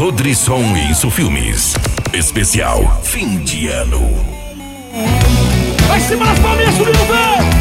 Rodrisson e Isso Filmes. Especial fim de ano. Vai em cima das palminhas, subiu, velho!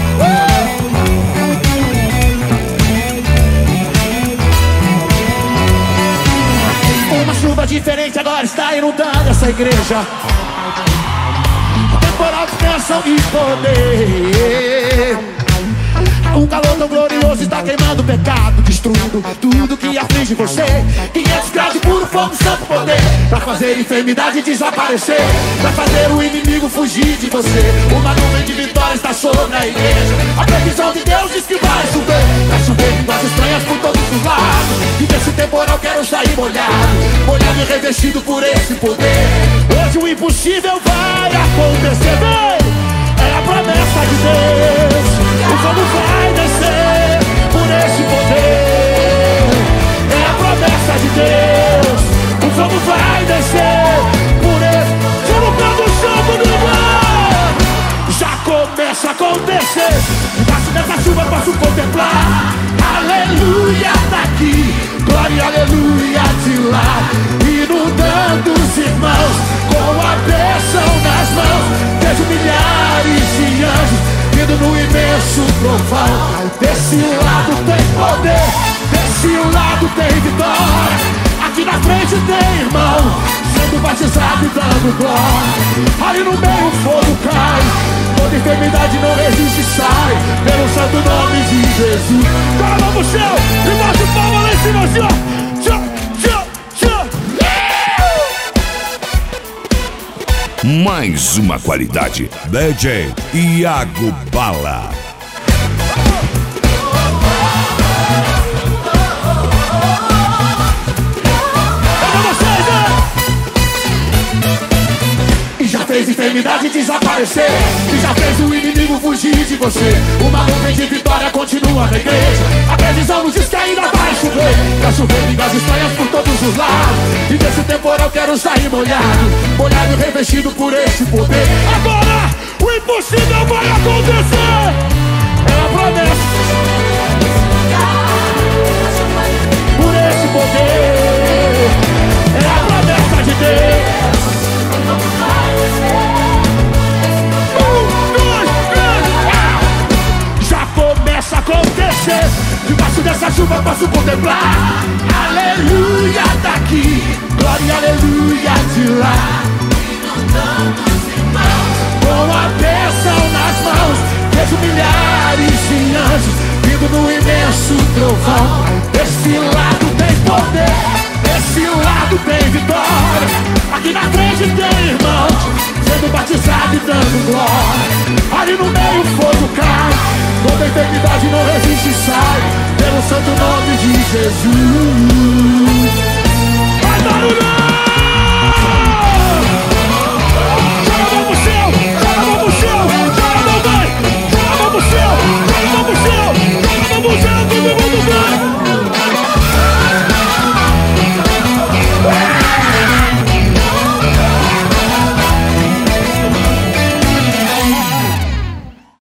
Uma chuva diferente agora está inundando essa igreja. Temporal de bênção e poder. Um calor tão glorioso está queimando o pecado, destruindo tudo que aflige você. 500 graus de puro fogo, santo poder, pra fazer enfermidade desaparecer, pra fazer o inimigo fugir de você. Uma nuvem de vitória está sobre a igreja. A previsão de Deus diz que vai chover línguas estranhas por todos os lados. E desse temporal quero sair molhado, molhado e revestido por esse poder. Hoje o impossível vai acontecer, vem! É a promessa de Deus. O fogo vai descer por esse poder. É a promessa de Deus. O fogo vai descer por esse. Já no pé do chão do mar. Já começa a acontecer. Embaixo dessa chuva posso contemplar. Aleluia daqui, glória, aleluia de lá. Inundando os irmãos com a bênção nas mãos. Vejo milhares de anjos vindo no imenso trovão. Desse lado tem poder, desse lado tem vitória. Aqui na frente tem irmão sendo batizado e dando glória. Ali no meio o fogo cai, toda enfermidade não resiste e sai, pelo santo nome de Jesus. Cara, mão pro céu e bate palma lá em cima assim, ó. Mais uma qualidade, DJ Iago Bala. E já fez enfermidade desaparecer, e já fez o inimigo fugir de você. Uma nuvem de vitória continua na igreja. A previsão nos diz que ainda vai chover. Vai chover línguas estranhas por todos os lados. E desse temporal quero sair molhado, molhado e revestido por esse poder. Agora o impossível vai acontecer. É a promessa por esse poder. É a promessa de Deus. Já começa a acontecer. Debaixo dessa chuva posso contemplar. Aleluia daqui, glória, aleluia de lá. Inundando os irmãos com a bênção nas mãos. Vejo milhares de anjos vindo no imenso trovão. Desse lado tem poder, desse lado tem vitória. Aqui na frente tem irmãos sendo batizado e dando glória. Ali no meio o fogo cai, toda enfermidade não resiste e sai, pelo santo nome de Jesus. Vai barulhar!